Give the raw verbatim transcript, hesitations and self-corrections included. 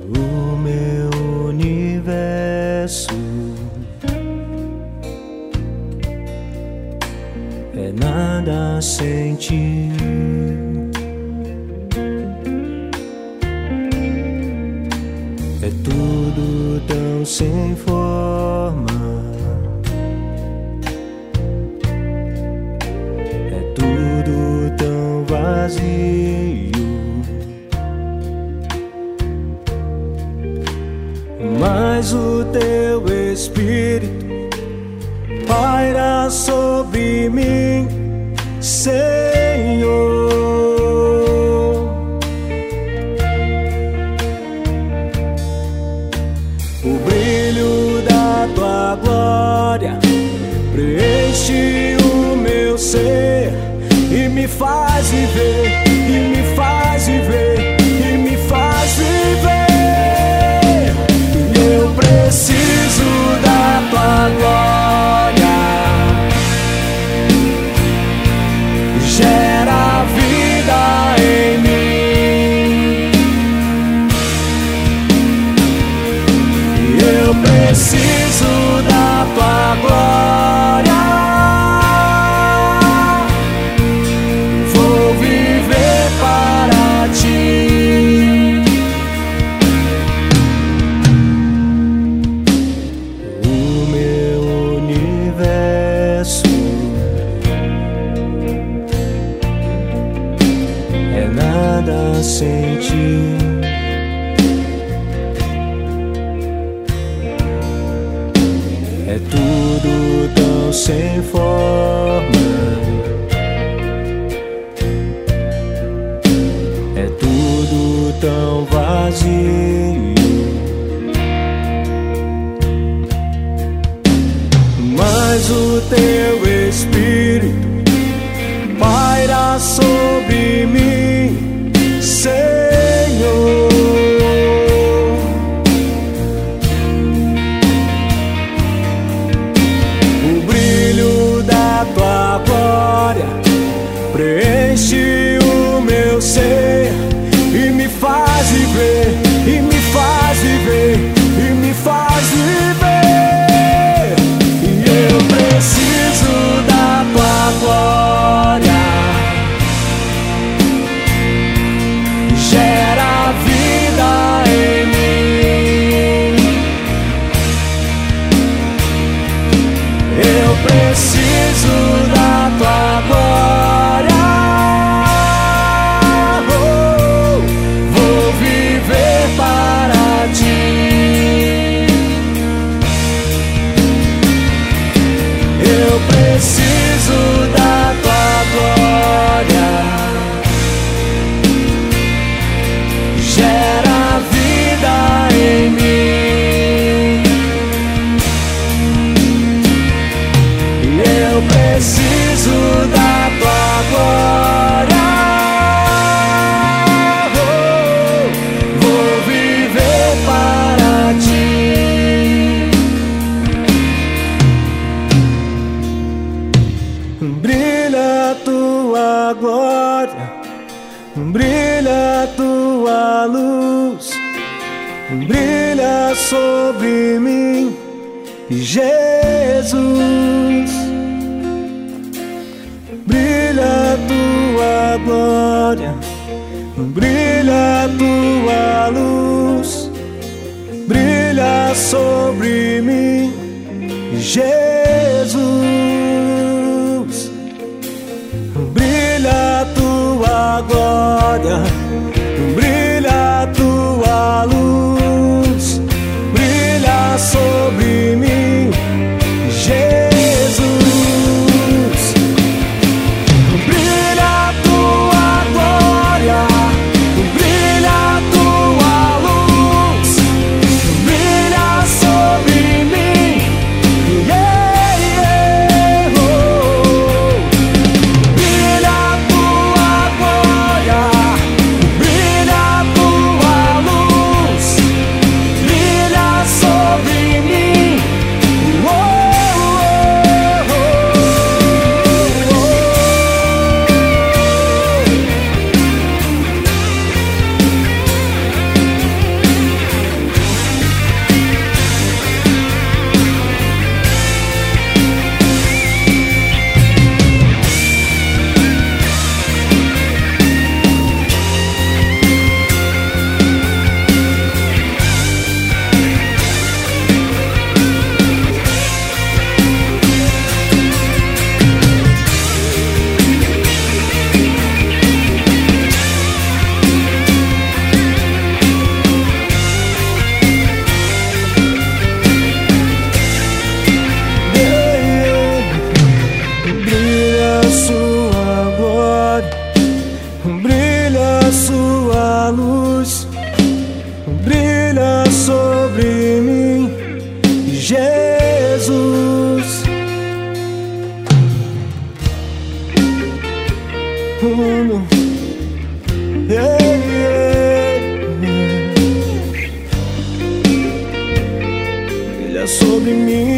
O meu universo é nada sem ti. É tudo tão sem forma, é tudo tão vazio, mas o teu Espírito paira sobre mim, Senhor. O brilho da tua glória preenche o meu ser e me faz viver, e me faz viver, e me faz viver. Eu preciso da tua glória, gera vida em mim. Eu preciso da tua glória, vou viver para ti. O meu universo é nada sem ti. É tudo tão sem forma, é tudo tão vazio, mas o teu Espírito paira sobre mim, Senhor. O brilho da tua glória preenche o meu ser e me faz viver, e me faz viver, e me faz viver. E eu preciso da tua glória, gera vida em mim. Eu preciso da tua glória, oh, vou viver para ti. Eu preciso da tua glória, gera vida em mim. Eu preciso da tua glória, oh, vou viver para ti. Brilha a tua glória, brilha a tua luz, brilha sobre mim, Jesus. Brilha a tua glória, brilha a tua luz, brilha sobre mim, Jesus. Brilha a tua glória, brilha a tua luz, brilha sobre mim, Jesus. Brilha a tua glória, brilha a tua luz, brilha sobre mim, Jesus. brilha sobre mim, Jesus. Mundo, yeah, yeah, yeah. Brilha sobre mim.